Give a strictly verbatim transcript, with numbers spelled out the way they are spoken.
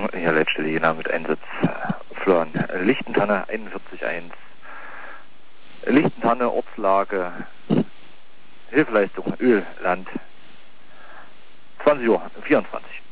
hier letzte Jena mit Einsatz Florian Lichtentanne einundvierzig eins. Lichtentanne, Ortslage, Hilfeleistung, Öl, Land, zwanzig Uhr vierundzwanzig.